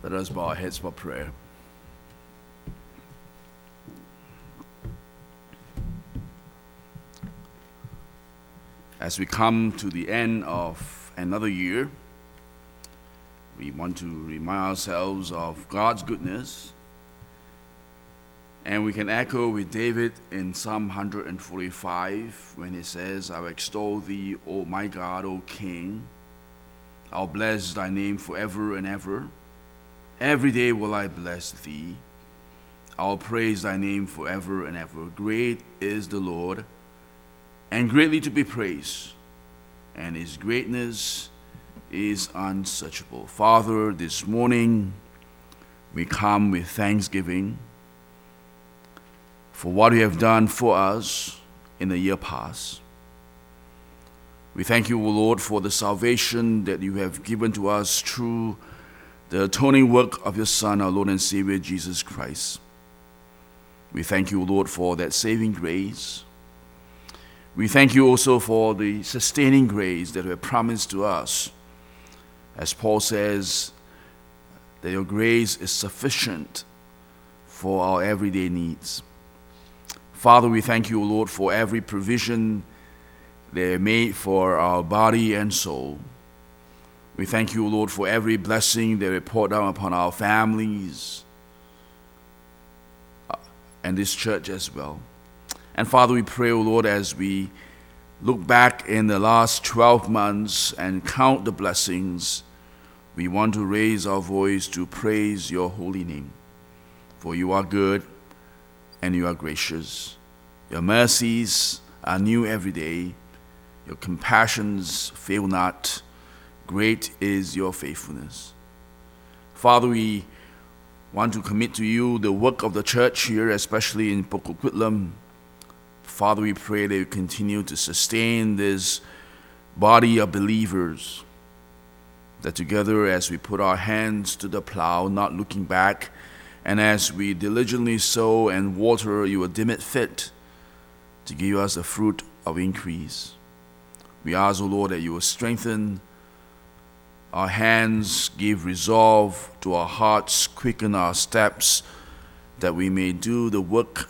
Let us bow our heads for prayer. As we come to the end of another year, we want to remind ourselves of God's goodness. And we can echo with David in Psalm 145 when he says, I will extol thee, O my God, O King. I'll bless thy name forever and ever. Every day will I bless thee. I'll praise thy name forever and ever. Great is the Lord, and greatly to be praised, and his greatness is unsearchable. Father, this morning we come with thanksgiving for what you have done for us in the year past. We thank you, O Lord, for the salvation that you have given to us through the atoning work of your Son, our Lord and Savior, Jesus Christ. We thank you, O Lord, for that saving grace. We thank you also for the sustaining grace that you have promised to us. As Paul says, that your grace is sufficient for our everyday needs. Father, we thank you, O Lord, for every provision that you made for our body and soul. We thank you, O Lord, for every blessing that you poured down upon our families and this church as well. And Father, we pray, O Lord, as we look back in the last 12 months and count the blessings, we want to raise our voice to praise your holy name. For you are good and you are gracious. Your mercies are new every day. Your compassions fail not. Great is your faithfulness. Father, we want to commit to you the work of the church here, especially in Pokok Pitlam. Father, we pray that you continue to sustain this body of believers, that together as we put our hands to the plow, not looking back, and as we diligently sow and water, you will deem it fit to give us the fruit of increase. We ask, O Lord, that you will strengthen our hands, give resolve to our hearts, quicken our steps, that we may do the work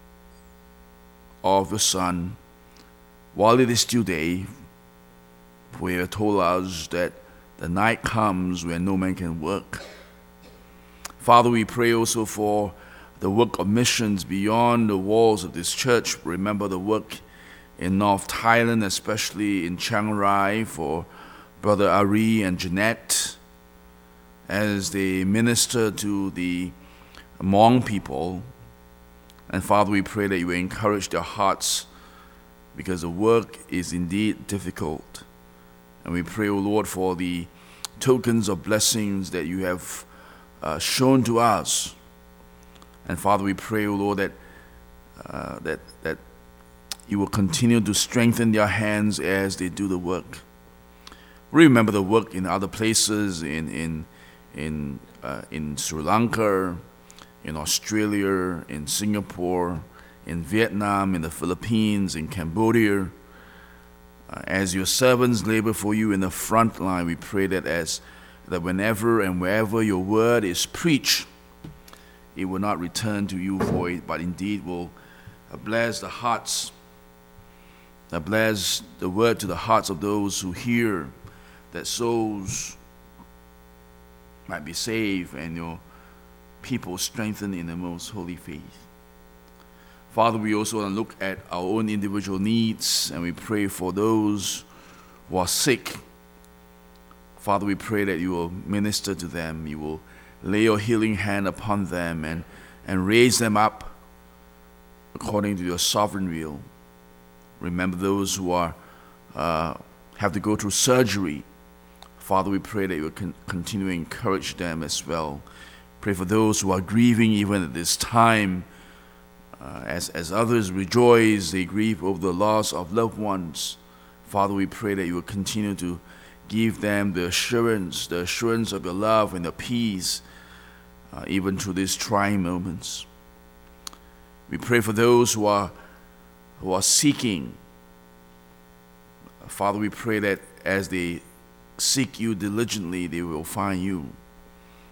of the Son while it is still day. For you have told us that the night comes when no man can work. Father, we pray also for the work of missions beyond the walls of this church. Remember the work in North Thailand, especially in Chiang Rai, for Brother Ari and Jeanette, as they minister to the Hmong people. And Father, we pray that you will encourage their hearts, because the work is indeed difficult. And we pray, O Lord, for the tokens of blessings that you have shown to us. And Father, we pray, O Lord, that you will continue to strengthen their hands as they do the work. We remember the work in other places, in Sri Lanka, in Australia, in Singapore, in Vietnam, in the Philippines, in Cambodia. As your servants labor for you in the front line, we pray that whenever and wherever your word is preached, it will not return to you void, but indeed will bless the hearts, bless the word to the hearts of those who hear, that souls might be saved and your people strengthened in the most holy faith. Father, we also want to look at our own individual needs, and we pray for those who are sick. Father, we pray that you will minister to them. You will lay your healing hand upon them and raise them up according to your sovereign will. Remember those who are have to go through surgery. Father, we pray that you will continue to encourage them as well. Pray for those who are grieving even at this time. As others rejoice, they grieve over the loss of loved ones. Father, we pray that you will continue to give them the assurance of your love and the peace, even through these trying moments. We pray for those who are seeking. Father, we pray that as they seek you diligently, they will find you.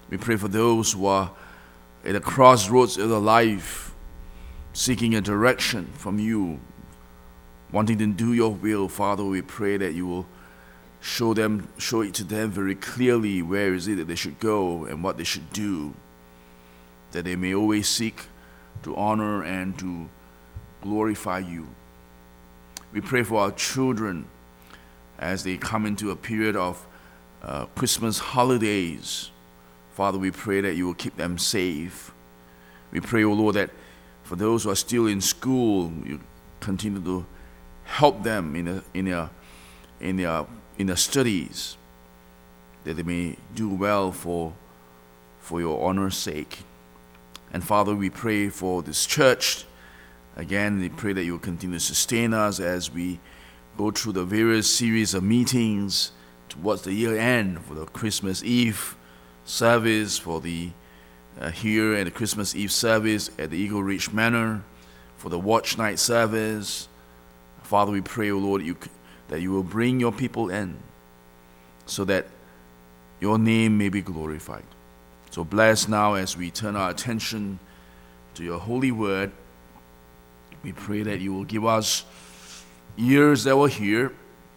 We pray for those who are at the crossroads of their life, seeking a direction from you, wanting to do your will. Father, we pray that you will show it to them very clearly where is it that they should go and what they should do, that they may always seek to honor and to glorify you. We pray for our children as they come into a period of Christmas holidays. Father, we pray that you will keep them safe. We pray, O Lord, that for those who are still in school, you continue to help them in their studies, that they may do well for your honor's sake. And Father, we pray for this church. Again, we pray that you will continue to sustain us as we go through the various series of meetings towards the year end, for the Christmas Eve service, for the here and the Christmas Eve service at the Eagle Ridge Manor, for the watch night service. Father, we pray, O Lord, that you will bring your people in so that your name may be glorified. So bless now as we turn our attention to your holy word. We pray that you will give us ears that will hear,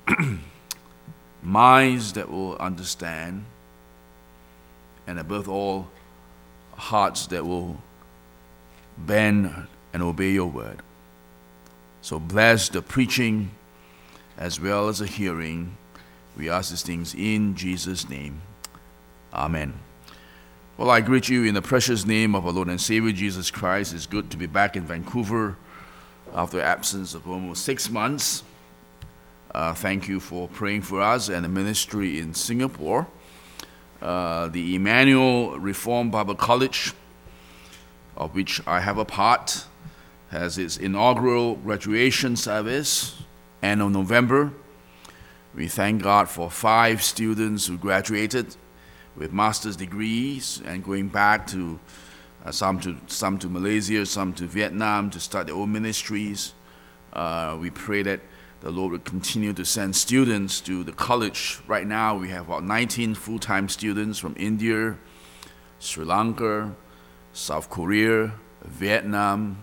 minds that will understand, and above all, hearts that will bend and obey your word. So bless the preaching as well as the hearing. We ask these things in Jesus' name. Amen. Well, I greet you in the precious name of our Lord and Savior Jesus Christ. It's good to be back in Vancouver after an absence of almost 6 months. Thank you for praying for us and the ministry in Singapore. The Emmanuel Reformed Bible College, of which I have a part, has its inaugural graduation service end of November. We thank God for 5 students who graduated with master's degrees and going back to some to Malaysia, some to Vietnam to start their own ministries. We pray that the Lord will continue to send students to the college. Right now, we have about 19 full-time students from India, Sri Lanka, South Korea, Vietnam,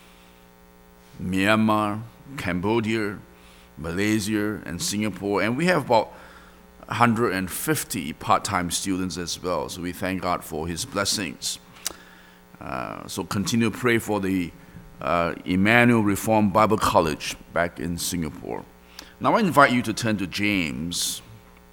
Myanmar, Cambodia, Malaysia, and Singapore. And we have about 150 part-time students as well. So we thank God for His blessings. So continue to pray for the Emmanuel Reformed Bible College back in Singapore. Now I invite you to turn to James.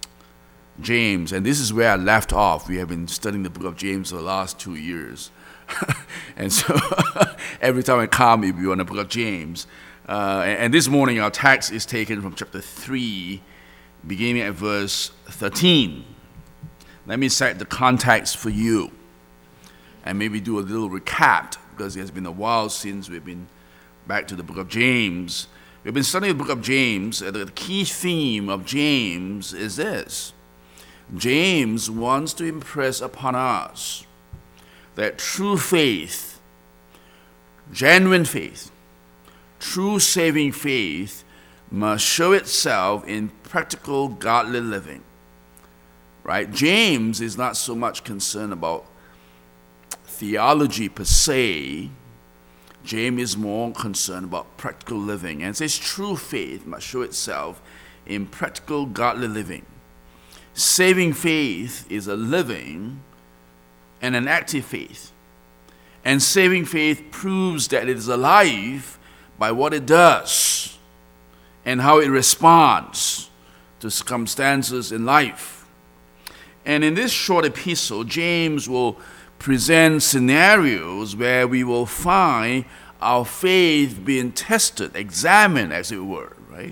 James, and this is where I left off. We have been studying the book of James for the last 2 years. And so every time I come, we'll be on the book of James. And this morning our text is taken from chapter 3, beginning at verse 13. Let me set the context for you and maybe do a little recap, because it has been a while since we've been back to the book of James. We've been studying the book of James, and the key theme of James is this. James wants to impress upon us that true faith, genuine faith, true saving faith must show itself in practical godly living. Right? James is not so much concerned about theology per se. James is more concerned about practical living, and says true faith must show itself in practical godly living. Saving faith is a living and an active faith, and saving faith proves that it is alive by what it does and how it responds to circumstances in life. And in this short epistle, James will present scenarios where we will find our faith being tested, examined, as it were, right?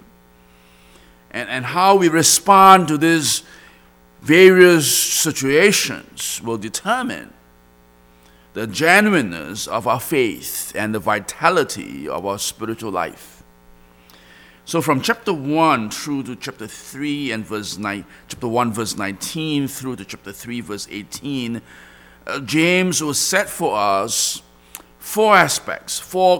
And how we respond to these various situations will determine the genuineness of our faith and the vitality of our spiritual life. So from chapter 1 through to chapter 3 and chapter 1 verse 19 through to chapter 3 verse 18, James will set for us 4 aspects, 4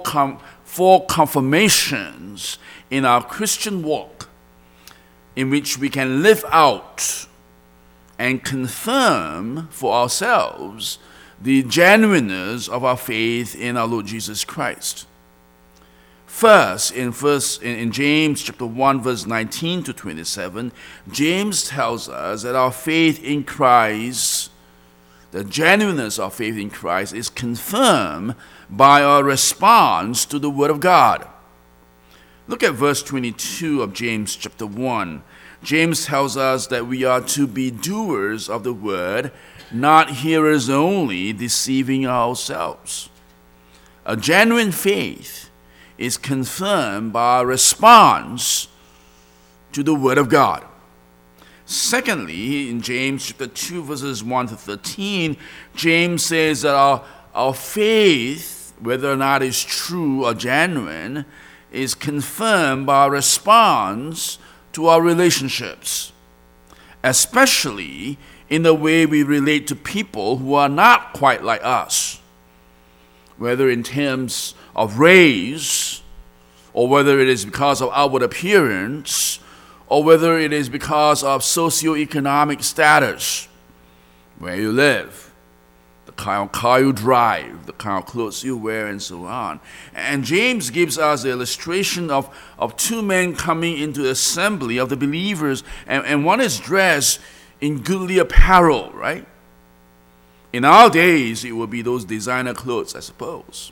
confirmations in our Christian walk in which we can live out and confirm for ourselves the genuineness of our faith in our Lord Jesus Christ. First, in James chapter 1, verse 19 to 27, James tells us that our faith in Christ, the genuineness of faith in Christ, is confirmed by our response to the Word of God. Look at verse 22 of James chapter 1. James tells us that we are to be doers of the Word, not hearers only, deceiving ourselves. A genuine faith is confirmed by our response to the Word of God. Secondly, in James chapter 2, verses 1 to 13, James says that our faith, whether or not it's true or genuine, is confirmed by our response to our relationships, especially in the way we relate to people who are not quite like us, whether in terms of race, or whether it is because of outward appearance, or whether it is because of socioeconomic status, where you live, the kind of car you drive, the kind of clothes you wear, and so on. And James gives us the illustration of two men coming into the assembly of the believers, and one is dressed in goodly apparel, right? In our days, it would be those designer clothes, I suppose.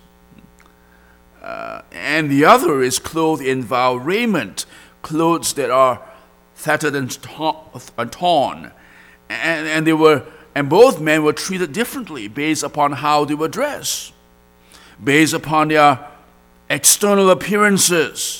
And the other is clothed in vile raiment, clothes that are tattered and torn. And both men were treated differently based upon how they were dressed, based upon their external appearances.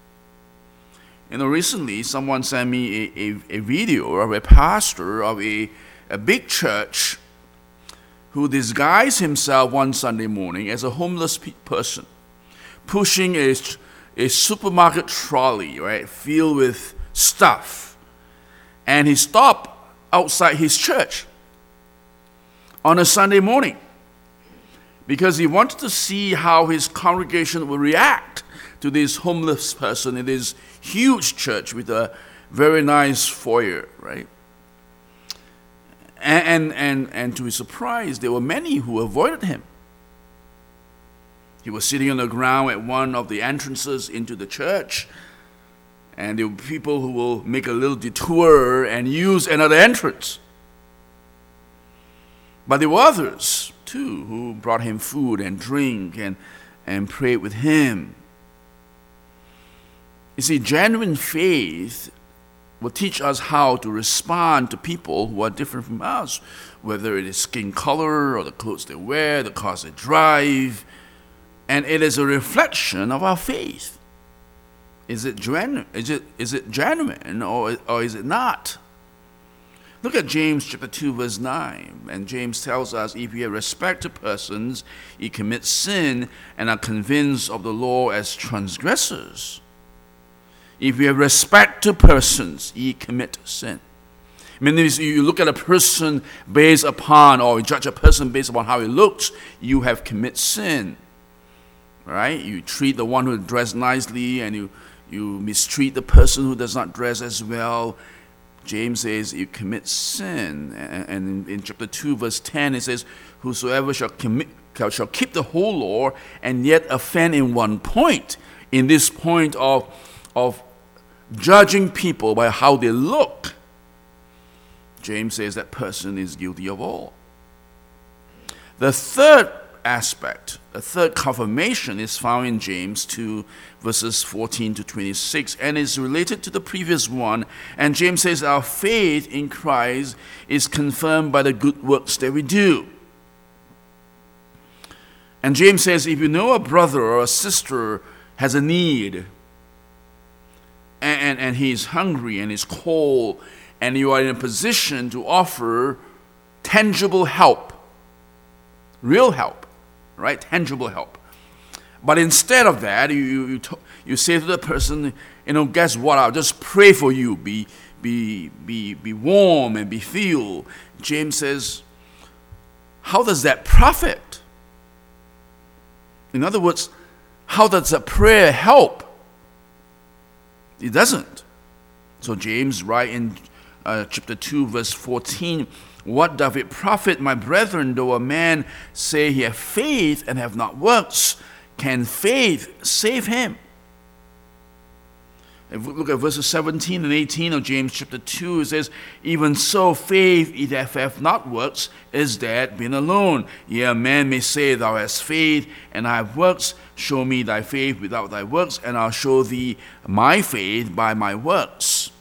Recently someone sent me a video of a pastor of a big church who disguised himself one Sunday morning as a homeless person, pushing a supermarket trolley, right, filled with stuff. And he stopped outside his church on a Sunday morning because he wanted to see how his congregation would react to this homeless person in this huge church with a very nice foyer, right? And to his surprise, there were many who avoided him. He was sitting on the ground at one of the entrances into the church, and there were people who will make a little detour and use another entrance. But there were others, too, who brought him food and drink and prayed with him. You see, genuine faith will teach us how to respond to people who are different from us, whether it is skin color or the clothes they wear, the cars they drive. And it is a reflection of our faith. Is it genuine? Is it genuine or is it not? Look at James chapter 2, verse 9. And James tells us, if you have respect to persons, ye commit sin and are convinced of the law as transgressors. If you have respect to persons, ye commit sin. Meaning, you look at a person based upon, or you judge a person based upon how he looks, you have committed sin. Right? You treat the one who is dressed nicely, and you mistreat the person who does not dress as well. James says you commit sin. And in chapter 2, verse 10, it says, whosoever shall keep the whole law and yet offend in one point. In this point of judging people by how they look, James says that person is guilty of all. The third aspect, a third confirmation, is found in James 2, verses 14 to 26, and is related to the previous one. And James says our faith in Christ is confirmed by the good works that we do. And James says, if you know a brother or a sister has a need, and he's hungry and he's cold, and you are in a position to offer tangible help, real help, right? Tangible help. But instead of that, you say to the person, guess what? I'll just pray for you. Be warm and be filled. James says, how does that profit? In other words, how does a prayer help? It doesn't. So James writes in chapter 2, verse 14, what doth it profit, my brethren, though a man say he have faith and have not works? Can faith save him? If we look at verses 17 and 18 of James chapter 2, it says, even so faith, if it hath not works, is dead, being alone. Yea, a man may say, thou hast faith, and I have works. Show me thy faith without thy works, and I'll show thee my faith by my works.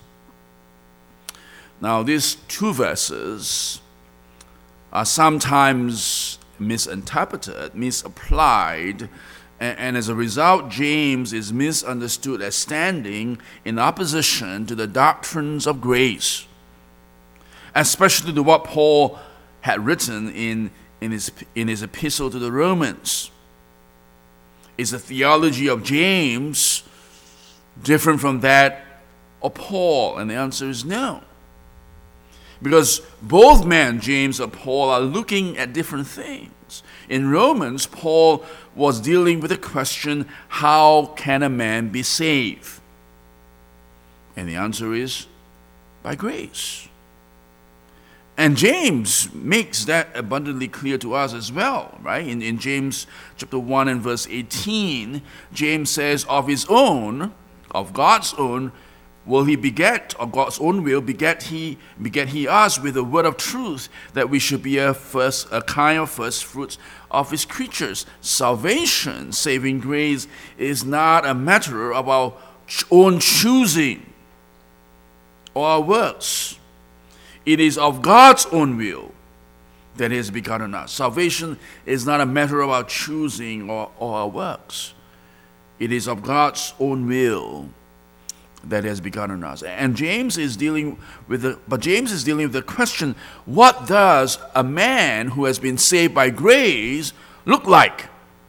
Now, these two verses are sometimes misinterpreted, misapplied, and as a result, James is misunderstood as standing in opposition to the doctrines of grace, especially to what Paul had written in his epistle to the Romans. Is the theology of James different from that of Paul? And the answer is no. Because both men, James and Paul, are looking at different things. In Romans, Paul was dealing with the question, how can a man be saved? And the answer is, by grace. And James makes that abundantly clear to us as well, right? In James chapter 1 and verse 18, James says, of his own, of God's own, will he beget, or God's own will, beget he us with the word of truth, that we should be a kind of first fruits of his creatures. Salvation, saving grace, is not a matter of our own choosing or our works. It is of God's own will that He has begotten us. Salvation is not a matter of our choosing or our works. It is of God's own will that has begotten us. And James is dealing with the question, what does a man who has been saved by grace look like?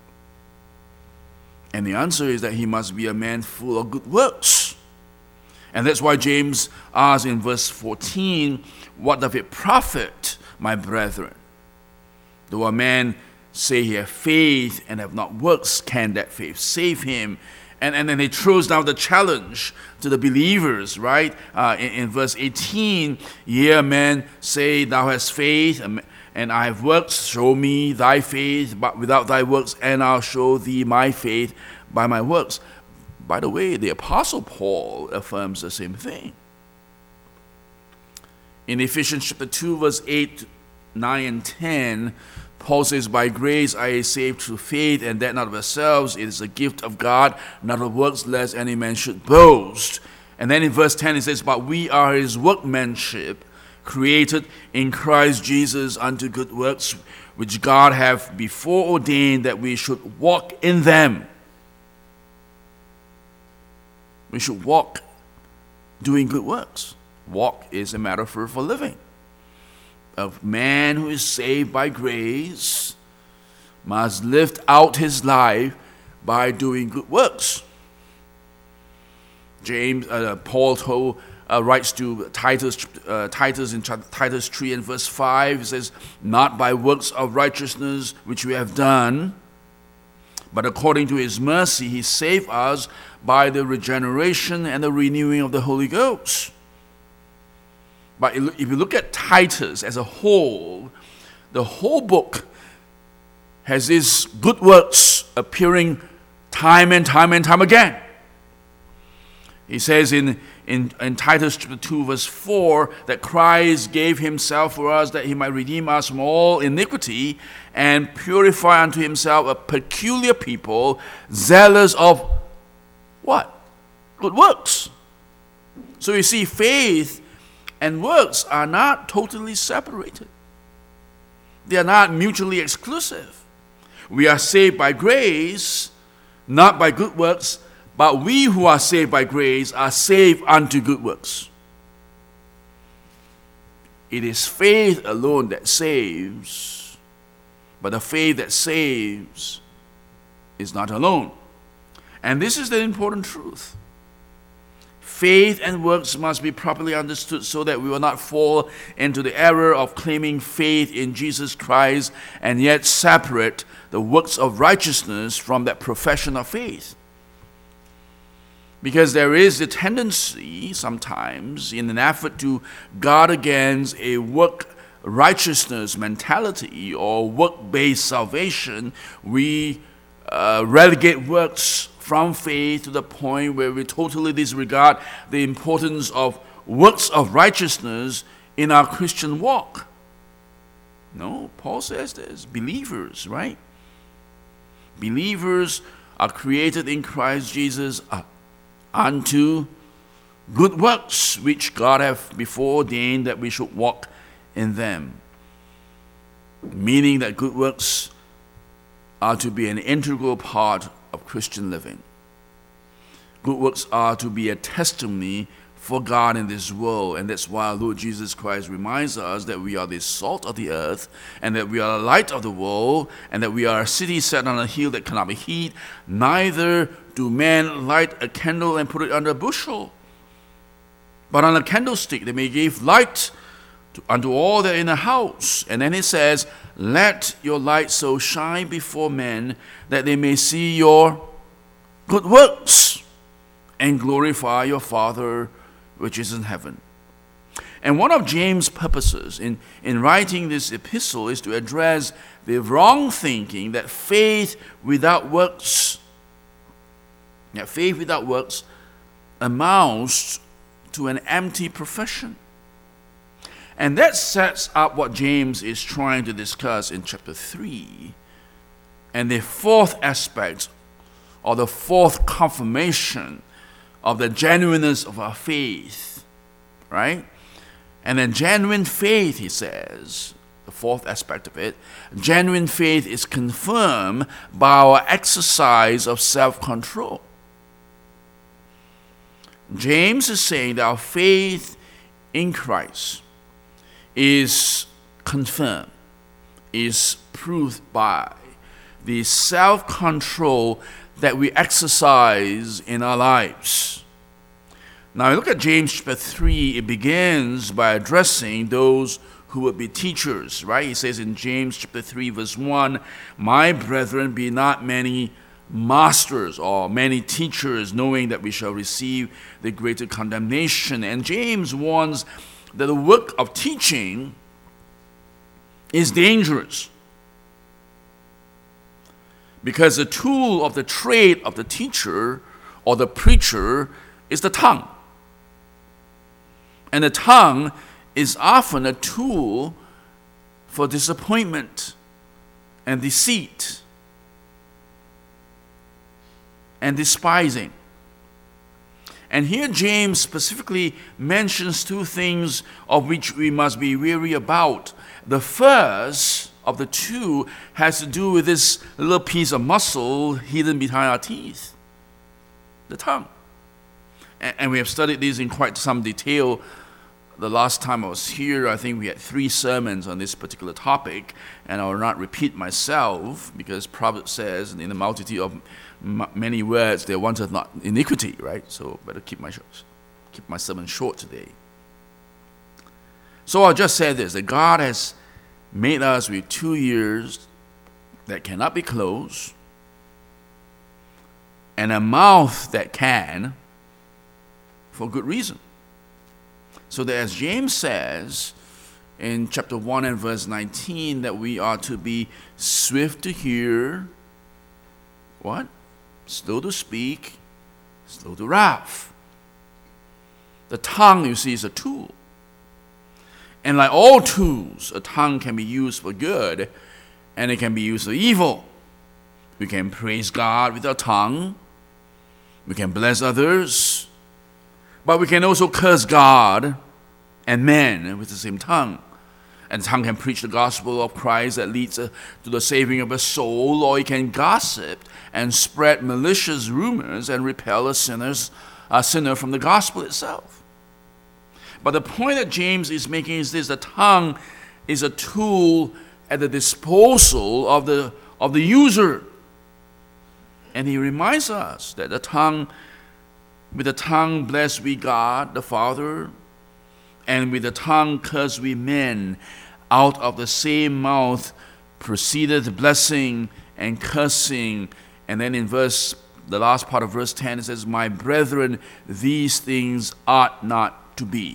And the answer is that he must be a man full of good works. And that's why James asks in verse 14, what doth it profit, my brethren? Though a man say he have faith and have not works, can that faith save him? And then he throws down the challenge to the believers, right? In verse 18, yea, a man say, thou hast faith, and I have works, show me thy faith, but without thy works, and I'll show thee my faith by my works. By the way, the Apostle Paul affirms the same thing. In Ephesians chapter 2, verse 8, 9, and 10, Paul says, by grace I am saved through faith, and that not of ourselves. It is a gift of God, not of works, lest any man should boast. And then in verse 10 it says, but we are his workmanship, created in Christ Jesus unto good works, which God hath before ordained that we should walk in them. We should walk doing good works. Walk is a metaphor for living. A man who is saved by grace must live out his life by doing good works. Paul writes to Titus in Titus 3 and verse 5. He says, not by works of righteousness which we have done, but according to his mercy he saved us by the regeneration and the renewing of the Holy Ghost. But if you look at Titus as a whole, the whole book has these good works appearing time and time and time again. He says in Titus chapter 2 verse 4 that Christ gave himself for us that he might redeem us from all iniquity and purify unto himself a peculiar people, zealous of what? Good works. So you see, faith and works are not totally separated. They are not mutually exclusive. We are saved by grace, not by good works, but we who are saved by grace are saved unto good works. It is faith alone that saves, but the faith that saves is not alone. And this is the important truth. Faith and works must be properly understood so that we will not fall into the error of claiming faith in Jesus Christ and yet separate the works of righteousness from that profession of faith. Because there is a tendency sometimes in an effort to guard against a work righteousness mentality or work-based salvation, we relegate works from faith to the point where we totally disregard the importance of works of righteousness in our Christian walk. No, Paul says this. Believers, right? Believers are created in Christ Jesus unto good works, which God hath before ordained that we should walk in them. Meaning that good works are to be an integral part of Christian living. Good works are to be a testimony for God in this world, and that's why our Lord Jesus Christ reminds us that we are the salt of the earth, and that we are the light of the world, and that we are a city set on a hill that cannot be hid. Neither do men light a candle and put it under a bushel, but on a candlestick they may give light unto all that are in the house. And then it says, let your light so shine before men that they may see your good works and glorify your Father which is in heaven. And one of James' purposes in writing this epistle is to address the wrong thinking that faith without works amounts to an empty profession. And that sets up what James is trying to discuss in chapter 3. And the fourth aspect, or the fourth confirmation of the genuineness of our faith, right? And then genuine faith, he says, the fourth aspect of it, genuine faith is confirmed by our exercise of self-control. James is saying that our faith in Christ is confirmed, is proved by the self-control that we exercise in our lives. Now, look at James chapter 3. It begins by addressing those who would be teachers, right? He says in James chapter 3, verse 1, my brethren, be not many masters or many teachers, knowing that we shall receive the greater condemnation. And James warns that the work of teaching is dangerous, because the tool of the trade of the teacher or the preacher is the tongue. And the tongue is often a tool for disappointment and deceit and despising. And here James specifically mentions two things of which we must be wary about. The first of the two has to do with this little piece of muscle hidden behind our teeth, the tongue. And we have studied these in quite some detail. The last time I was here, I think we had 3 sermons on this particular topic, and I will not repeat myself, because Proverbs says, in the multitude of many words, there wanteth not iniquity, right? So better keep my sermon short today. So I'll just say this, that God has made us with 2 ears that cannot be closed, and a mouth that can, for good reason. So that as James says in chapter 1 and verse 19, that we are to be swift to hear, what? Slow to speak, slow to wrath. The tongue, you see, is a tool. And like all tools, a tongue can be used for good, and it can be used for evil. We can praise God with our tongue. We can bless others. But we can also curse God and men with the same tongue. And the tongue can preach the gospel of Christ that leads to the saving of a soul, or it can gossip and spread malicious rumors and repel a sinner from the gospel itself. But the point that James is making is this: the tongue is a tool at the disposal of the user. And he reminds us that with the tongue bless we God the Father, and with the tongue curse we men. Out of the same mouth proceedeth blessing and cursing. And then in verse the last part of verse 10, it says, "My brethren, these things ought not to be."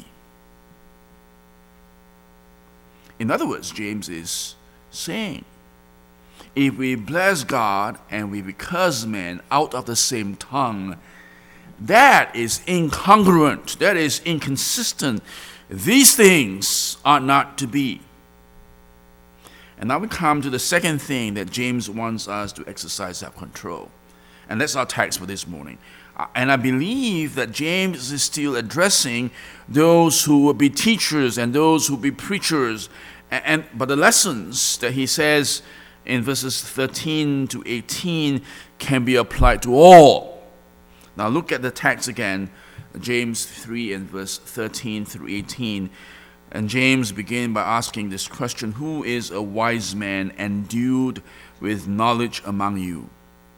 In other words, James is saying, if we bless God and we curse men out of the same tongue, that is incongruent, that is inconsistent. These things ought not to be. And now we come to the second thing that James wants us to exercise self-control. And that's our text for this morning. And I believe that James is still addressing those who will be teachers and those who will be preachers. But the lessons that he says in verses 13 to 18 can be applied to all. Now look at the text again, James 3 and verse 13 through 18. And James began by asking this question: who is a wise man endued with knowledge among you?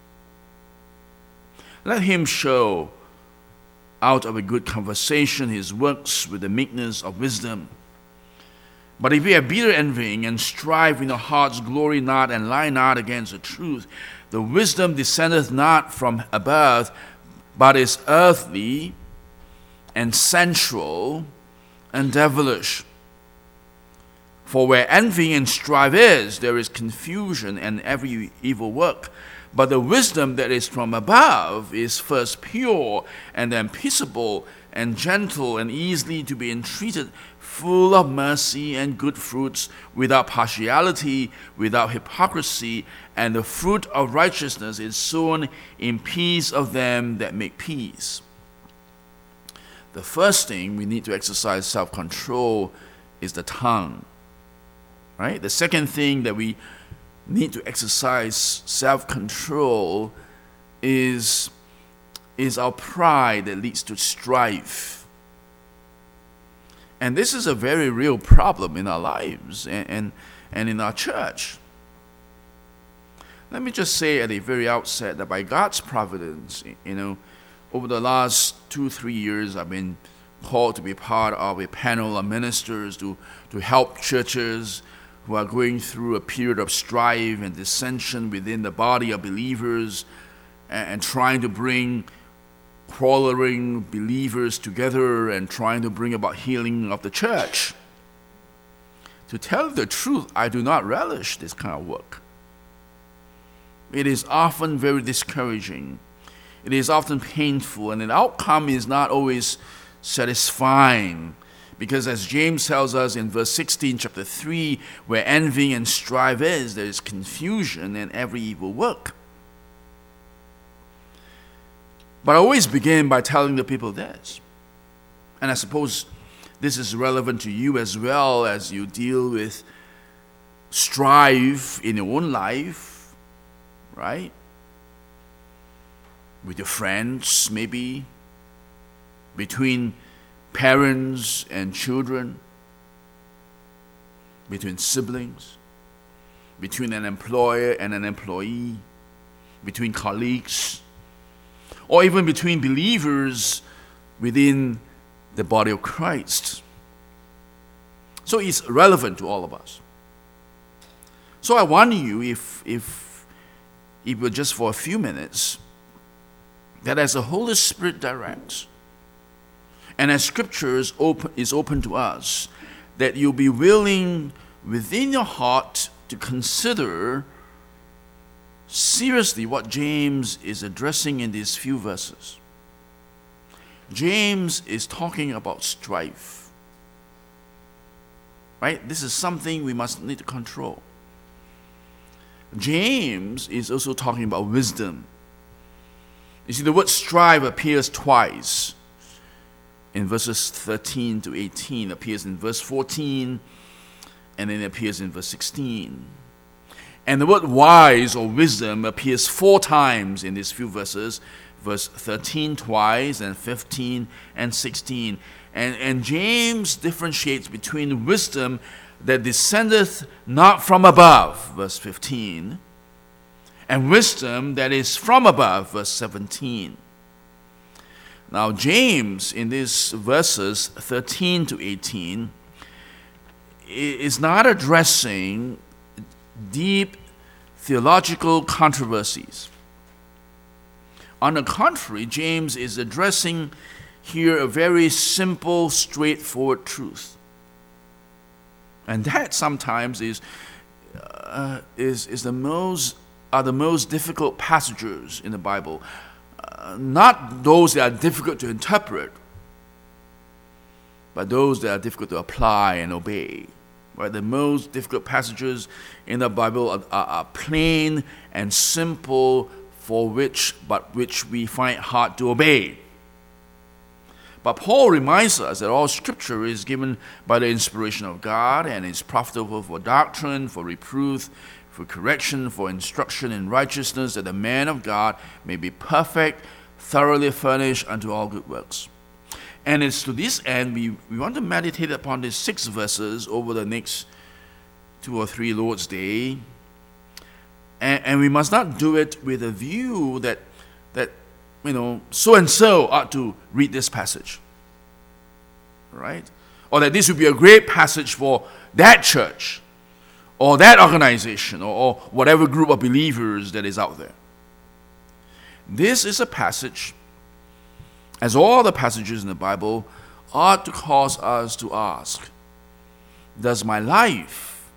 Let him show out of a good conversation his works with the meekness of wisdom. But if we have bitter envying and strife in our hearts, glory not and lie not against the truth. The wisdom descendeth not from above, but is earthly and sensual and devilish. For where envy and strife is, there is confusion and every evil work. But the wisdom that is from above is first pure, and then peaceable, and gentle, and easily to be entreated, full of mercy and good fruits, without partiality, without hypocrisy. And the fruit of righteousness is sown in peace of them that make peace. The first thing we need to exercise self-control is the tongue. Right? The second thing that we need to exercise self-control is our pride that leads to strife. And this is a very real problem in our lives and in our church. Let me just say at the very outset that by God's providence, over the last 2-3 years, I've been called to be part of a panel of ministers to help churches who are going through a period of strife and dissension within the body of believers, and trying to bring quarreling believers together and trying to bring about healing of the church. To tell the truth, I do not relish this kind of work. It is often very discouraging. It is often painful, and the outcome is not always satisfying. Because as James tells us in verse 16, chapter 3, where envy and strife is, there is confusion and every evil work. But I always begin by telling the people this. And I suppose this is relevant to you as well as you deal with strife in your own life, right? With your friends, maybe, between parents and children, between siblings, between an employer and an employee, between colleagues, or even between believers within the body of Christ. So it's relevant to all of us. So I want you, if we're just for a few minutes, that as the Holy Spirit directs, and as Scripture is open to us, that you'll be willing within your heart to consider seriously what James is addressing in these few verses. James is talking about strife. Right? This is something we must need to control. James is also talking about wisdom. You see, the word strive appears twice. In verses 13 to 18, appears in verse 14, and then it appears in verse 16. And the word wise or wisdom appears 4 times in these few verses, verse 13 twice, and 15 and 16. And James differentiates between wisdom that descendeth not from above, verse 15, and wisdom that is from above, verse 17. Now, James, in these verses 13 to 18, is not addressing deep theological controversies On the contrary, James is addressing here a very simple, straightforward truth. And that sometimes is the most difficult passages in the Bible. Not those that are difficult to interpret, but those that are difficult to apply and obey. Right? The most difficult passages in the Bible are plain and simple, but which we find hard to obey. But Paul reminds us that all Scripture is given by the inspiration of God and is profitable for doctrine, for reproof, for correction, for instruction in righteousness, that the man of God may be perfect, thoroughly furnished unto all good works. And it's to this end we want to meditate upon these 6 verses over the next 2 or 3 Lord's Day. And we must not do it with a view that so-and-so ought to read this passage. Right? Or that this would be a great passage for that church, or that organization, or whatever group of believers that is out there. This is a passage, as all the passages in the Bible, ought to cause us to ask, does my life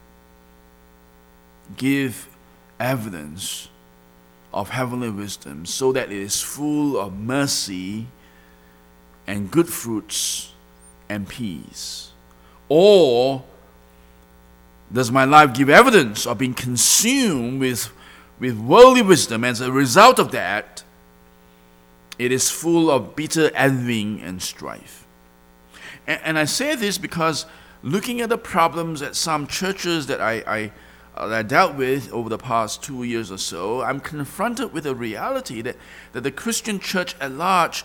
give evidence of heavenly wisdom so that it is full of mercy and good fruits and peace? Or does my life give evidence of being consumed with worldly wisdom, and as a result of that, it is full of bitter envying and strife? And I say this because looking at the problems at some churches that I dealt with over the past 2 years or so, I'm confronted with the reality that the Christian church at large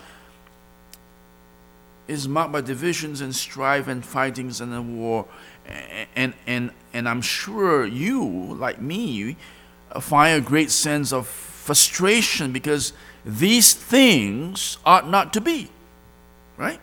is marked by divisions and strife and fightings and a war. And I'm sure you, like me, find a great sense of frustration because these things ought not to be. Right?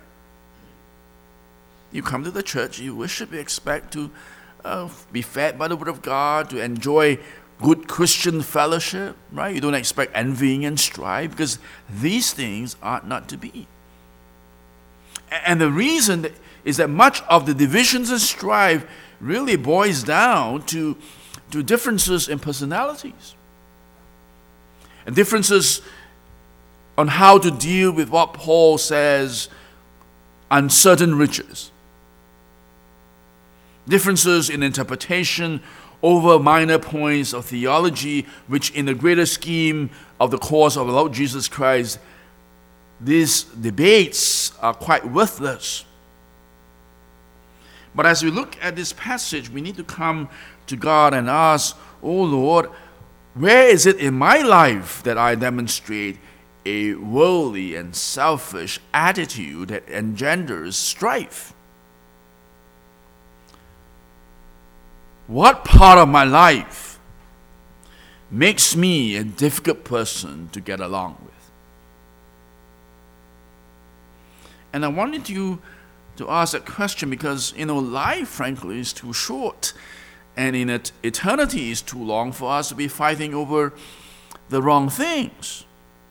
You come to the church, you worship, you expect to be fed by the Word of God, to enjoy good Christian fellowship, right? You don't expect envying and strife because these things ought not to be. And the reason is that much of the divisions and strife really boils down to differences in personalities and differences on how to deal with what Paul says, uncertain riches. Differences in interpretation over minor points of theology, which in the greater scheme of the course of the Lord Jesus Christ, these debates are quite worthless. But as we look at this passage, we need to come to God and ask, oh Lord, where is it in my life that I demonstrate a worldly and selfish attitude that engenders strife? What part of my life makes me a difficult person to get along with? And I wanted you to ask that question because, life, frankly, is too short. And eternity is too long for us to be fighting over the wrong things.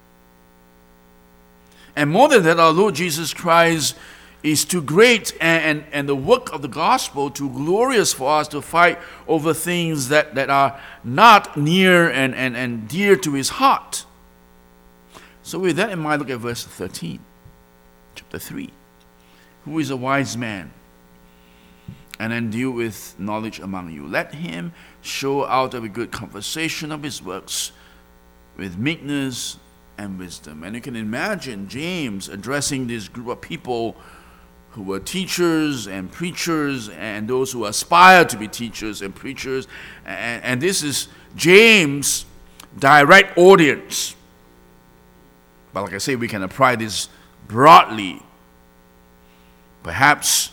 And more than that, our Lord Jesus Christ is too great and the work of the gospel too glorious for us to fight over things that are not near and dear to his heart. So with that in mind, look at verse 13, chapter 3. Who is a wise man and endued with knowledge among you? Let him show out of a good conversation of his works with meekness and wisdom. And you can imagine James addressing this group of people who were teachers and preachers and those who aspire to be teachers and preachers. And this is James' direct audience. But like I say, we can apply this broadly, perhaps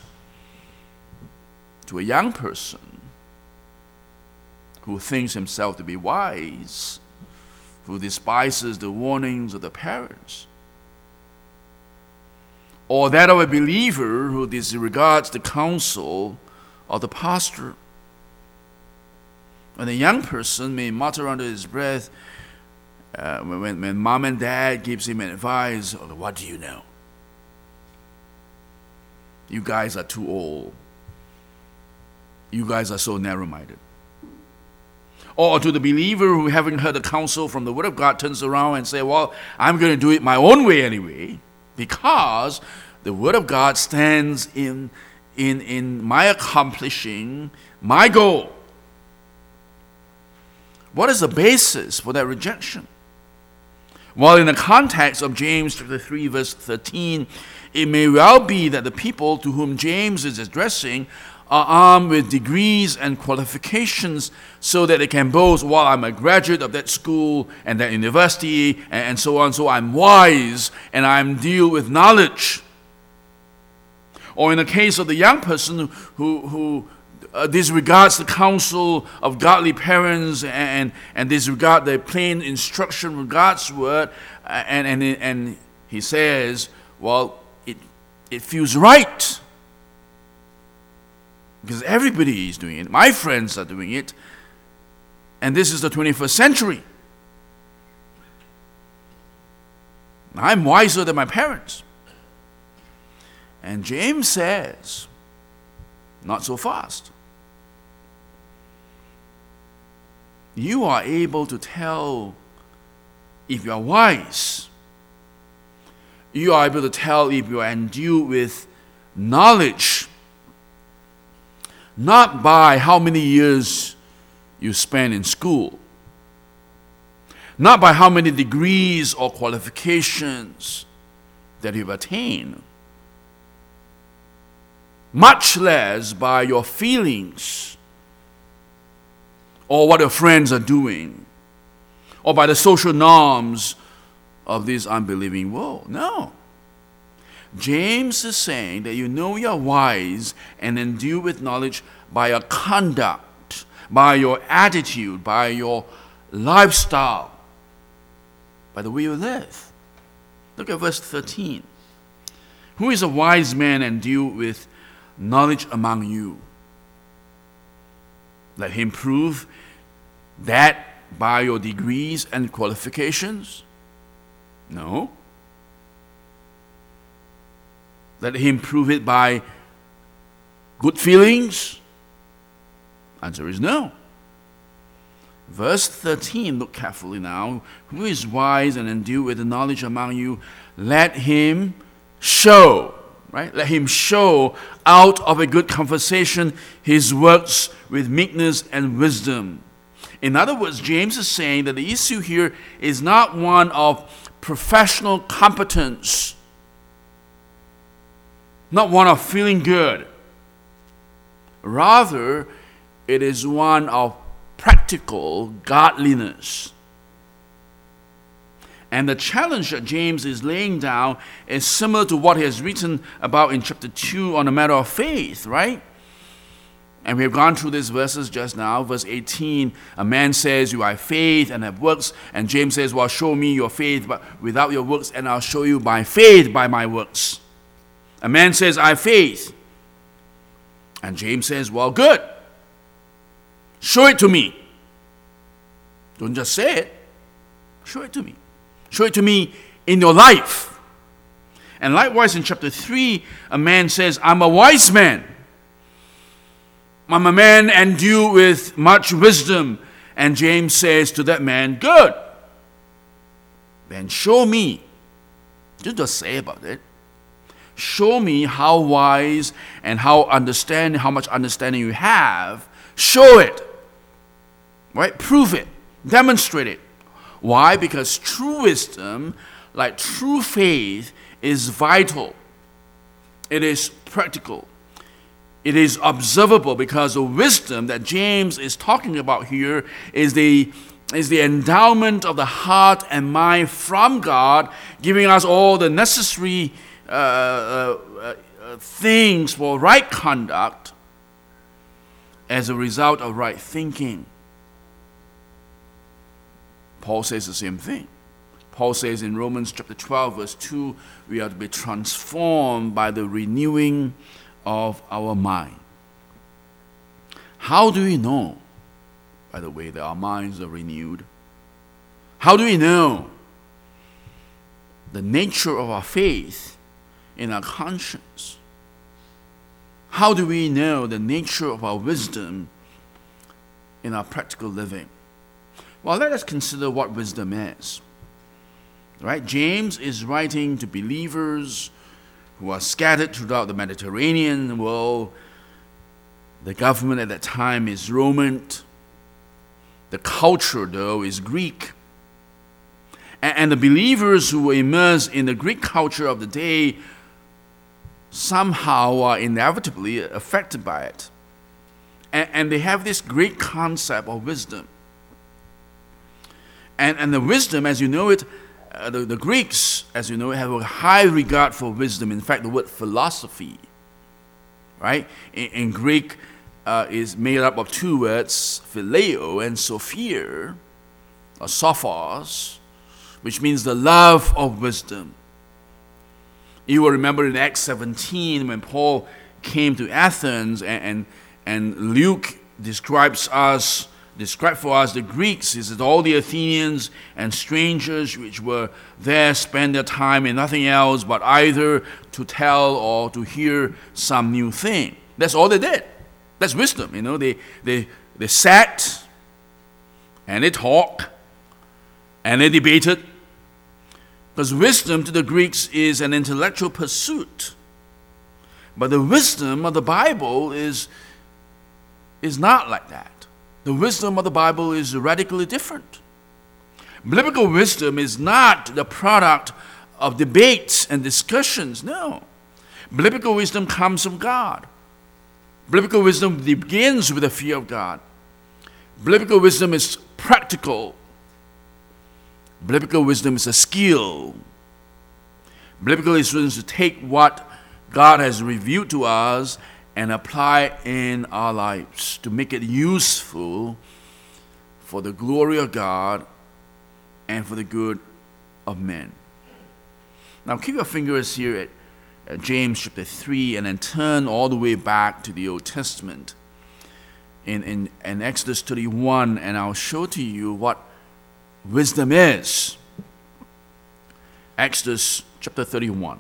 to a young person who thinks himself to be wise, who despises the warnings of the parents. Or that of a believer who disregards the counsel of the pastor. And the young person may mutter under his breath, when mom and dad gives him advice, what do you know? You guys are too old. You guys are so narrow-minded. Or to the believer who, having heard the counsel from the Word of God, turns around and says, well, I'm going to do it my own way anyway, because the Word of God stands in my accomplishing my goal. What is the basis for that rejection? Well, in the context of James chapter 3, verse 13, it may well be that the people to whom James is addressing are armed with degrees and qualifications so that they can boast, well, I'm a graduate of that school and that university and so on, so I'm wise and I'm deal with knowledge. Or in the case of the young person who disregards the counsel of godly parents and disregard the plain instruction of God's word, and he says, well, it feels right because everybody is doing it. My friends are doing it, and this is the 21st century. I'm wiser than my parents. And James says, not so fast. You are able to tell if you are wise. You are able to tell if you are endued with knowledge, not by how many years you spend in school, not by how many degrees or qualifications that you've attained, much less by your feelings or what your friends are doing, or by the social norms of this unbelieving world. No. James is saying that you know you're wise and endued with knowledge by your conduct, by your attitude, by your lifestyle, by the way you live. Look at verse 13. Who is a wise man endued with knowledge among you? Let him prove that by your degrees and qualifications? No. Let him prove it by good feelings? Answer is no. Verse 13, look carefully now. Who is wise and endued with the knowledge among you? Let him show, right? Let him show out of a good conversation his works with meekness and wisdom. In other words, James is saying that the issue here is not one of professional competence, not one of feeling good. Rather, it is one of practical godliness. And the challenge that James is laying down is similar to what he has written about in chapter 2 on the matter of faith, right? And we have gone through these verses just now. Verse 18, a man says, you have faith and have works. And James says, well, show me your faith but without your works, and I'll show you by faith by my works. A man says, I have faith. And James says, well, good. Show it to me. Don't just say it. Show it to me. Show it to me in your life. And likewise in chapter 3, a man says, I'm a wise man. I'm a man endued with much wisdom. And James says to that man, good. Then show me. Don't just say about it. Show me how wise and how much understanding you have. Show it. Right? Prove it. Demonstrate it. Why? Because true wisdom, like true faith, is vital. It is practical. It is observable, because the wisdom that James is talking about here is the endowment of the heart and mind from God, giving us all the necessary things for right conduct as a result of right thinking. Paul says the same thing. Paul says in Romans chapter 12, verse 2, we are to be transformed by the renewing of our mind. How do we know, by the way, that our minds are renewed? How do we know the nature of our faith in our conscience? How do we know the nature of our wisdom in our practical living? Well, let us consider what wisdom is. Right? James is writing to believers who are scattered throughout the Mediterranean world. The government at that time is Roman. The culture, though, is Greek. And the believers who were immersed in the Greek culture of the day somehow are inevitably affected by it. And they have this great concept of wisdom. And the wisdom, as you know it, the Greeks, as you know, have a high regard for wisdom. In fact, the word philosophy, right, in Greek is made up of two words, phileo and sophia, or sophos, which means the love of wisdom. You will remember in Acts 17 when Paul came to Athens and Luke described for us the Greeks. He said all the Athenians and strangers which were there spent their time in nothing else but either to tell or to hear some new thing. That's all they did. That's wisdom. You know, they sat and they talked and they debated. Because wisdom to the Greeks is an intellectual pursuit. But the wisdom of the Bible is not like that. The wisdom of the Bible is radically different. Biblical wisdom is not the product of debates and discussions. No. Biblical wisdom comes from God. Biblical wisdom begins with the fear of God. Biblical wisdom is practical. Biblical wisdom is a skill. Biblical wisdom is to take what God has revealed to us and apply it in our lives to make it useful for the glory of God and for the good of men. Now keep your fingers here at James chapter 3 and then turn all the way back to the Old Testament in Exodus 31, and I'll show to you what wisdom is. Exodus chapter 31.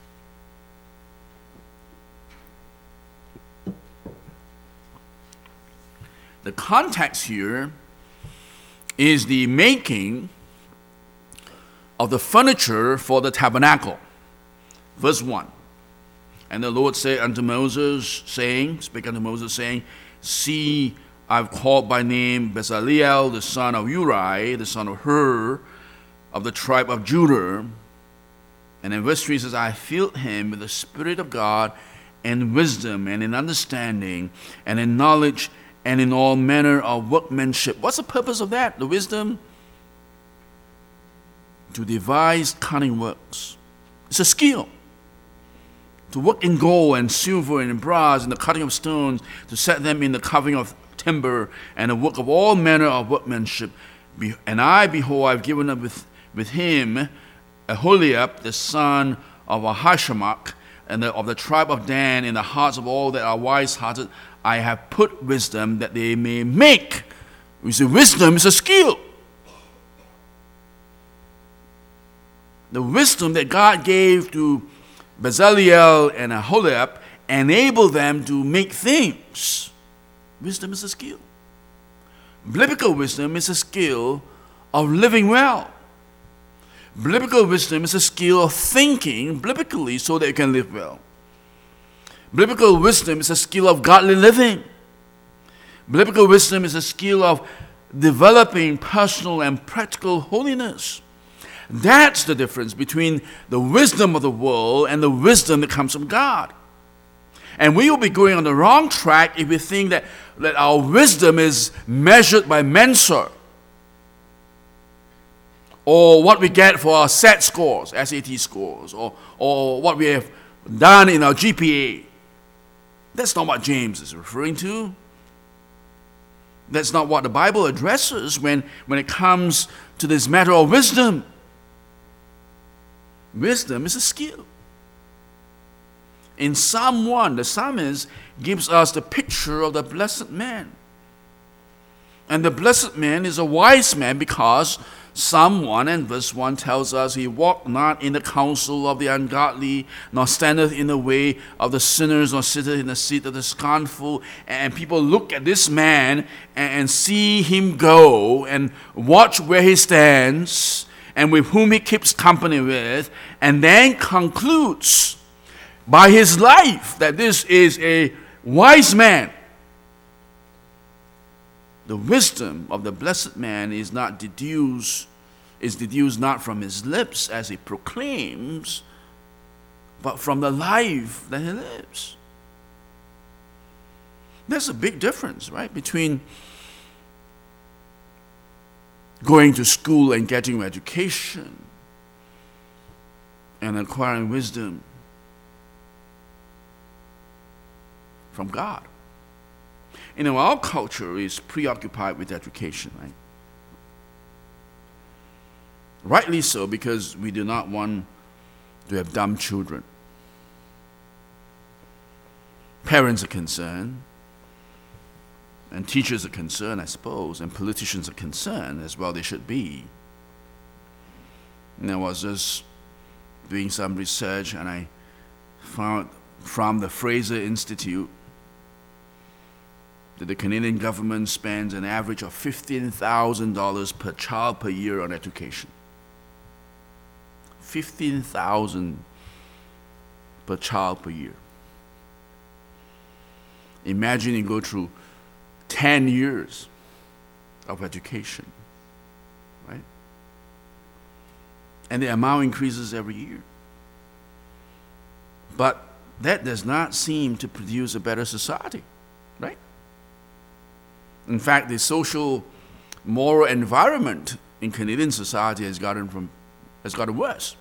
The context here is the making of the furniture for the tabernacle. Verse 1. And the Lord said unto Moses, saying, See, I've called by name Bezaleel, the son of Uri, the son of Hur, of the tribe of Judah. And in verse 3 says, I filled him with the Spirit of God and wisdom and in understanding and in knowledge and in all manner of workmanship. What's the purpose of that? The wisdom? To devise cunning works. It's a skill. To work in gold and silver and in brass and the cutting of stones, to set them in the carving of timber and the work of all manner of workmanship. And I, behold, I've given up with him Aholiab, the son of Ahishamach, and of the tribe of Dan, in the hearts of all that are wise-hearted. I have put wisdom that they may make. We say wisdom is a skill. The wisdom that God gave to Bezaleel and Aholiab enabled them to make things. Wisdom is a skill. Biblical wisdom is a skill of living well. Biblical wisdom is a skill of thinking biblically so that you can live well. Biblical wisdom is a skill of godly living. Biblical wisdom is a skill of developing personal and practical holiness. That's the difference between the wisdom of the world and the wisdom that comes from God. And we will be going on the wrong track if we think that our wisdom is measured by Mensa, or what we get for our SAT scores, SAT scores, or what we have done in our GPA. That's not what James is referring to. That's not what the Bible addresses when it comes to this matter of wisdom. Wisdom is a skill. In Psalm 1, the psalmist gives us the picture of the blessed man. And the blessed man is a wise man, because Psalm 1 and verse 1 tells us, he walked not in the counsel of the ungodly, nor standeth in the way of the sinners, nor sitteth in the seat of the scornful. And people look at this man and see him go and watch where he stands and with whom he keeps company with, and then concludes by his life that this is a wise man. The wisdom of the blessed man is deduced not from his lips as he proclaims, but from the life that he lives. There's a big difference, right, between going to school and getting education and acquiring wisdom from God. Our culture is preoccupied with education, right? Rightly so, because we do not want to have dumb children. Parents are concerned, and teachers are concerned, I suppose, and politicians are concerned as well. They should be. And I was just doing some research, and I found from the Fraser Institute that the Canadian government spends an average of $15,000 per child per year on education. $15,000 per child per year. Imagine you go through 10 years of education, right? And the amount increases every year. But that does not seem to produce a better society, right? In fact, the social, moral environment in Canadian society has gotten worse.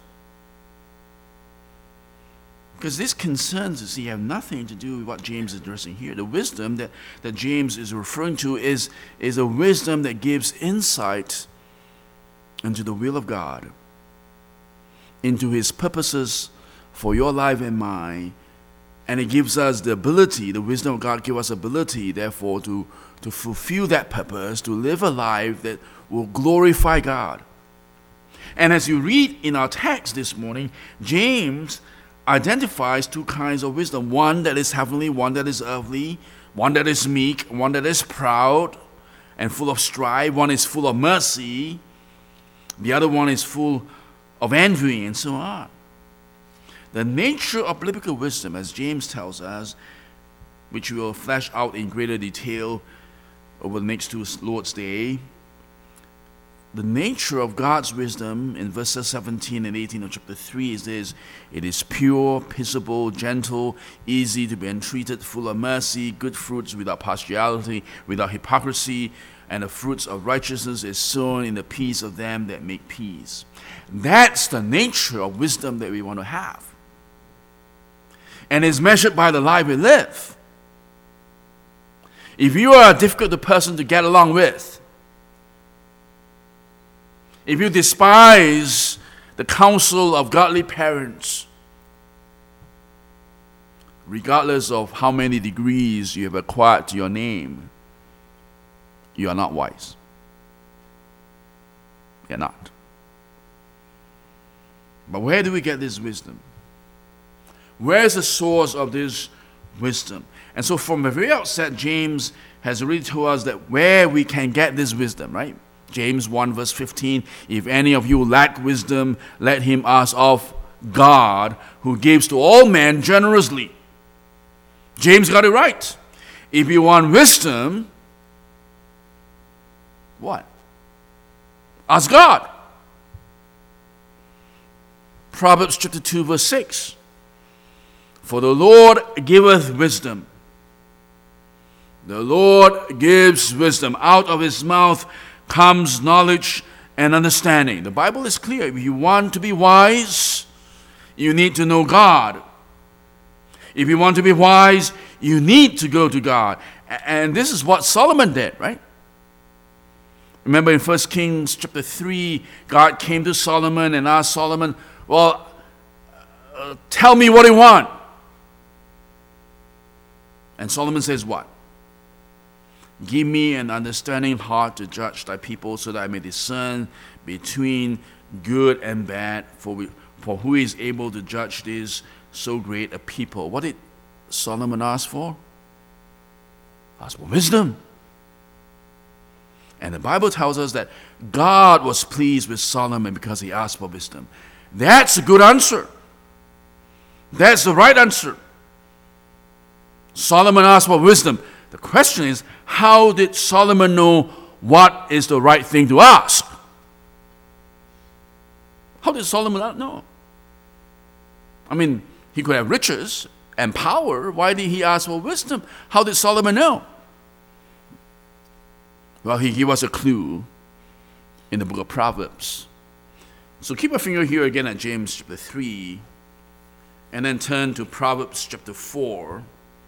Because these concerns, you see, have nothing to do with what James is addressing here. The wisdom that James is referring to is a wisdom that gives insight into the will of God, into his purposes for your life and mine, and it gives us the ability, the wisdom of God gives us ability, therefore, to fulfill that purpose, to live a life that will glorify God. And as you read in our text this morning, James identifies two kinds of wisdom. One that is heavenly, one that is earthly, one that is meek, one that is proud and full of strife, one is full of mercy, the other one is full of envy, and so on. The nature of biblical wisdom, as James tells us, which we will flesh out in greater detail over the next two Lord's Day, the nature of God's wisdom in verses 17 and 18 of chapter 3 is this: it is pure, peaceable, gentle, easy to be entreated, full of mercy, good fruits without partiality, without hypocrisy, and the fruits of righteousness is sown in the peace of them that make peace. That's the nature of wisdom that we want to have. And is measured by the life we live. If you are a difficult person to get along with, if you despise the counsel of godly parents, regardless of how many degrees you have acquired to your name, you are not wise. You're not. But where do we get this wisdom? Where is the source of this wisdom? And so from the very outset, James has already told us that where we can get this wisdom, right? James 1 verse 15, if any of you lack wisdom, let him ask of God, who gives to all men generously. James got it right. If you want wisdom, what? Ask God. Proverbs chapter 2 verse 6. For the Lord giveth wisdom. The Lord gives wisdom. Out of his mouth comes knowledge and understanding. The Bible is clear. If you want to be wise, you need to know God. If you want to be wise, you need to go to God. And this is what Solomon did, right? Remember in 1 Kings chapter 3, God came to Solomon and asked Solomon, well, tell me what you want. And Solomon says what? Give me an understanding heart to judge thy people, so that I may discern between good and bad. For who is able to judge this so great a people? What did Solomon ask for? Ask for wisdom. And the Bible tells us that God was pleased with Solomon because he asked for wisdom. That's a good answer. That's the right answer. Solomon asked for wisdom. The question is, how did Solomon know what is the right thing to ask? How did Solomon not know? I mean, he could have riches and power. Why did he ask for wisdom? How did Solomon know? Well, he gave us a clue in the book of Proverbs. So keep a finger here again at James chapter 3, and then turn to Proverbs chapter 4.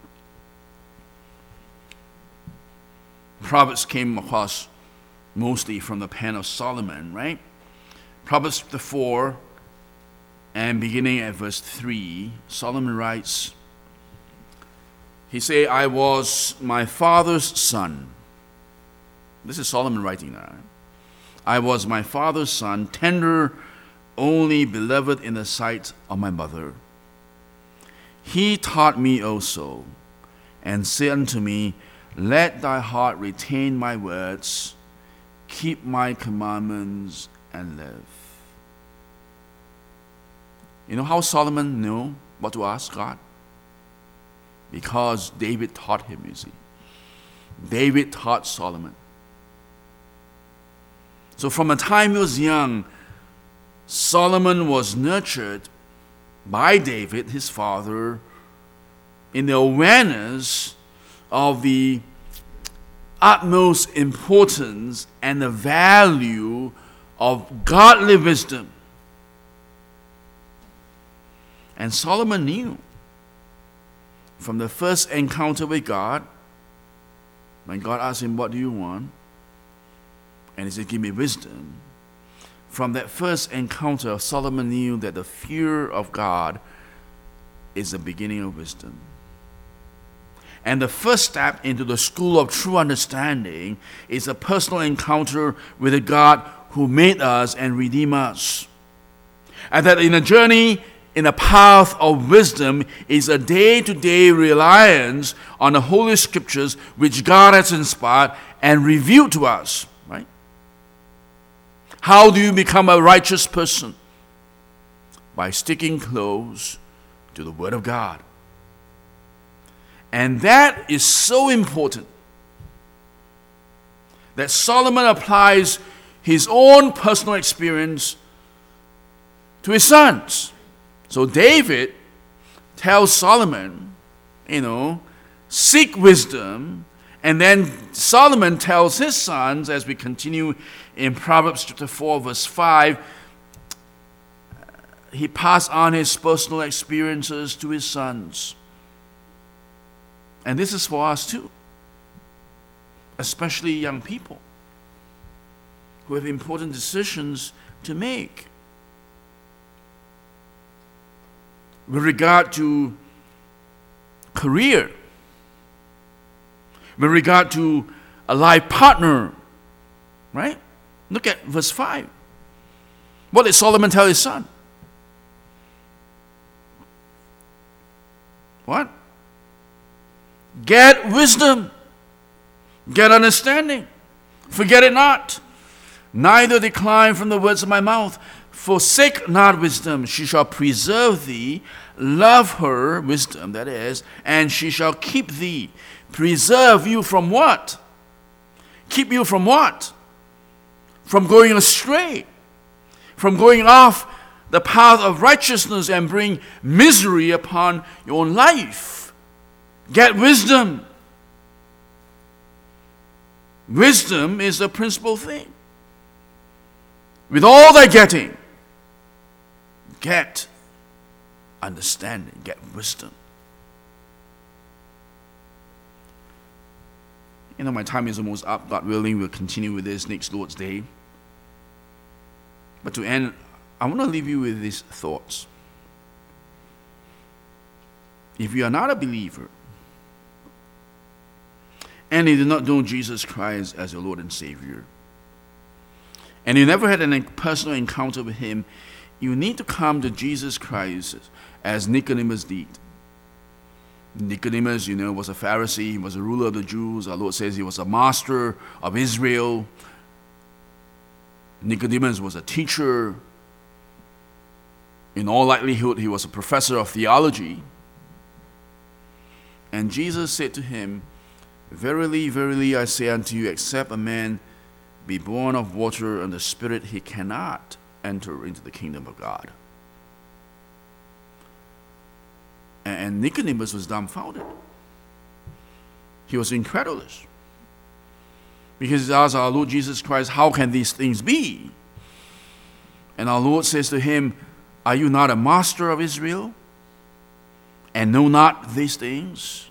Proverbs came across mostly from the pen of Solomon, right? Proverbs chapter 4, and beginning at verse 3, Solomon writes, he say, I was my father's son. This is Solomon writing now. I was my father's son, tender, only beloved in the sight of my mother. He taught me also, and said unto me, let thy heart retain my words, keep my commandments, and live. You know how Solomon knew what to ask God? Because David taught him, you see. David taught Solomon. So from the time he was young, Solomon was nurtured by David, his father, in the awareness of the utmost importance and the value of godly wisdom. And Solomon knew from the first encounter with God, when God asked him, what do you want? And he said, give me wisdom. From that first encounter, Solomon knew that the fear of God is the beginning of wisdom. And the first step into the school of true understanding is a personal encounter with the God who made us and redeemed us. And that in a journey in a path of wisdom is a day-to-day reliance on the Holy Scriptures which God has inspired and revealed to us. Right? How do you become a righteous person? By sticking close to the Word of God. And that is so important that Solomon applies his own personal experience to his sons. So David tells Solomon, seek wisdom. And then Solomon tells his sons, as we continue in Proverbs chapter 4, verse 5, he passed on his personal experiences to his sons. And this is for us too, especially young people who have important decisions to make. With regard to career, with regard to a life partner, right? Look at verse 5. What did Solomon tell his son? What? Get wisdom, get understanding, forget it not, neither decline from the words of my mouth. Forsake not wisdom, she shall preserve thee. Love her, wisdom that is, and she shall keep thee. Preserve you from what? Keep you from what? From going astray, from going off the path of righteousness and bring misery upon your own life. Get wisdom. Wisdom is the principal thing. With all thy getting, get understanding, get wisdom. My time is almost up. God willing, we'll continue with this next Lord's Day. But to end, I want to leave you with these thoughts. If you are not a believer, and you do not know Jesus Christ as your Lord and Savior, and you never had a personal encounter with him, you need to come to Jesus Christ as Nicodemus did. Nicodemus, was a Pharisee. He was a ruler of the Jews. Our Lord says he was a master of Israel. Nicodemus was a teacher. In all likelihood, he was a professor of theology. And Jesus said to him, "Verily, verily, I say unto you, except a man be born of water and the Spirit, he cannot enter into the kingdom of God." And Nicodemus was dumbfounded. He was incredulous. Because he asked our Lord Jesus Christ, "How can these things be?" And our Lord says to him, "Are you not a master of Israel, and know not these things?"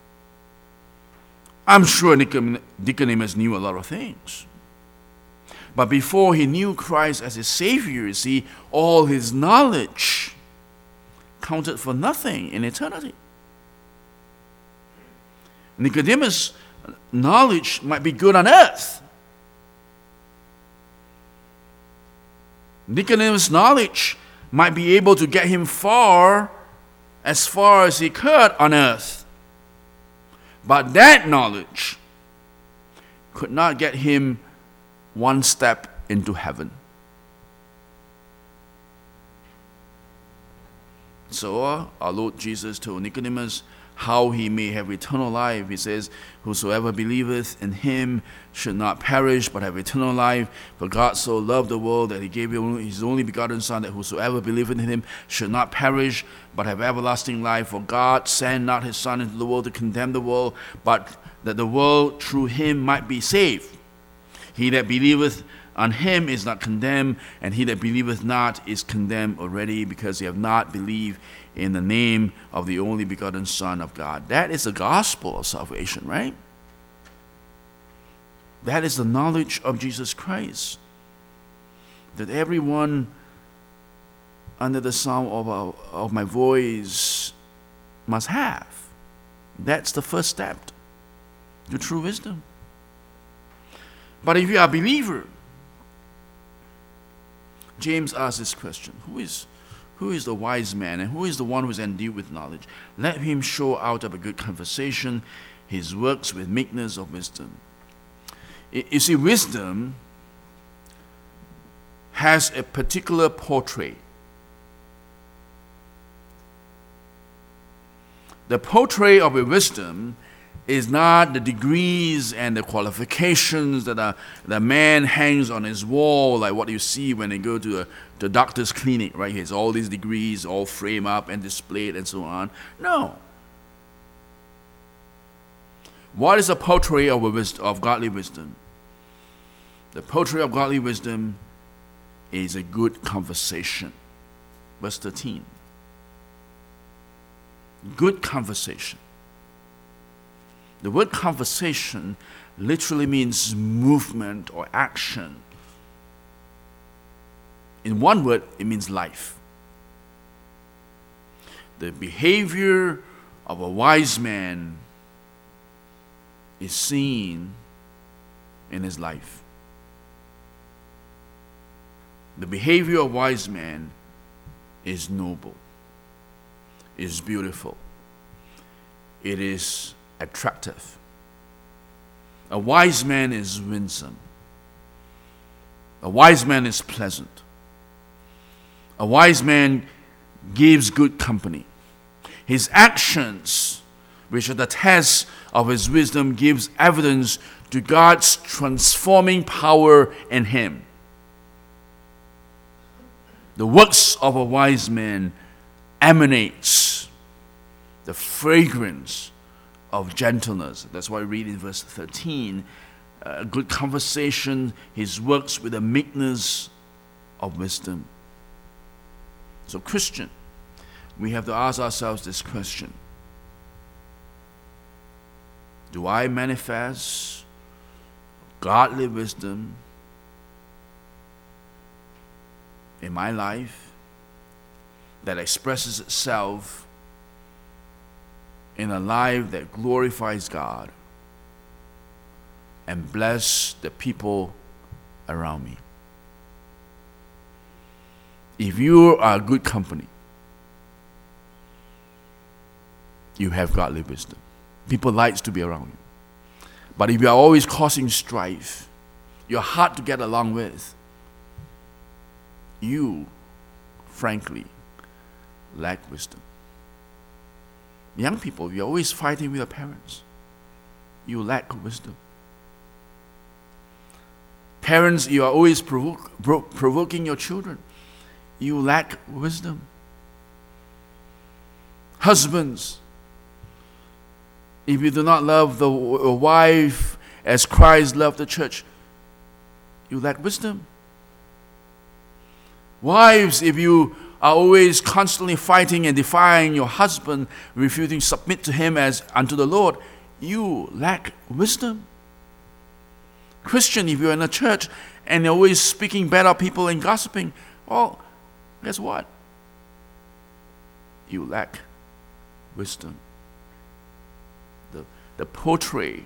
I'm sure Nicodemus knew a lot of things. But before he knew Christ as his Savior, you see, all his knowledge counted for nothing in eternity. Nicodemus' knowledge might be good on earth. Nicodemus' knowledge might be able to get him as far as he could on earth. But that knowledge could not get him one step into heaven. So our Lord Jesus told Nicodemus how he may have eternal life. He says, "Whosoever believeth in him should not perish, but have eternal life. For God so loved the world that he gave his only begotten Son, that whosoever believeth in him should not perish, but have everlasting life. For God sent not his Son into the world to condemn the world, but that the world through him might be saved. He that believeth on him is not condemned, and he that believeth not is condemned already, because he have not believed in the name of the only begotten Son of God." That is the gospel of salvation, right? That is the knowledge of Jesus Christ that everyone under the sound of my voice must have. That's the first step to true wisdom. But if you are a believer, James asks this question: Who is the wise man, and who is the one who is endued with knowledge? Let him show out of a good conversation his works with meekness of wisdom. You see, wisdom has a particular portrait. The portrait of a wisdom is not the degrees and the qualifications that the man hangs on his wall, like what you see when they go to the doctor's clinic, right? He has all these degrees all framed up and displayed and so on. No. What is the portrait of godly wisdom? The portrait of godly wisdom is a good conversation. Verse 13. Good conversation. The word conversation literally means movement or action. In one word, it means life. The behavior of a wise man is seen in his life. The behavior of a wise man is noble, is beautiful, it is attractive. A wise man is winsome. A wise man is pleasant. A wise man gives good company. His actions, which are the test of his wisdom, gives evidence to God's transforming power in him. The works of a wise man emanates the fragrance of gentleness. That's why we read in verse 13, a good conversation, his works with the meekness of wisdom. So Christian, we have to ask ourselves this question: do I manifest godly wisdom in my life that expresses itself in a life that glorifies God? and bless the people around me. If you are good company, you have godly wisdom. People like to be around you. But if you are always causing strife, you're hard to get along with, you, frankly, lack wisdom. Young people, you're always fighting with your parents. You lack wisdom. Parents, you are always provoking your children. You lack wisdom. Husbands, if you do not love the wife as Christ loved the church, you lack wisdom. Wives, if you are always constantly fighting and defying your husband, refusing to submit to him as unto the Lord, you lack wisdom. Christian, if you're in a church and you're always speaking bad of people and gossiping, well, guess what? You lack wisdom. The portrait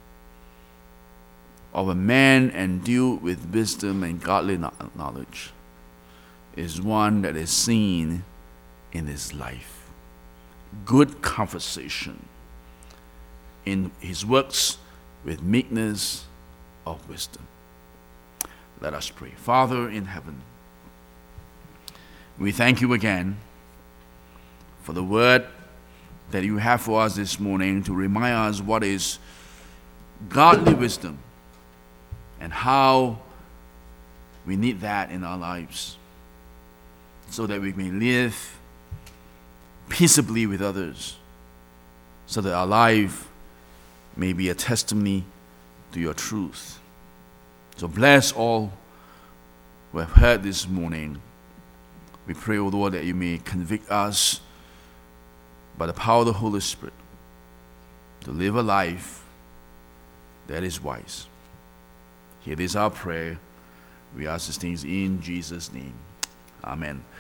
of a man endued with wisdom and godly knowledge is one that is seen in his life. Good conversation, in his works with meekness of wisdom. Let us pray. Father in heaven, we thank you again for the word that you have for us this morning to remind us what is godly wisdom and how we need that in our lives so that we may live peaceably with others, so that our life may be a testimony to your truth. So bless all who have heard this morning. We pray, O Lord, that you may convict us by the power of the Holy Spirit to live a life that is wise. Here is our prayer. We ask these things in Jesus' name. Amen.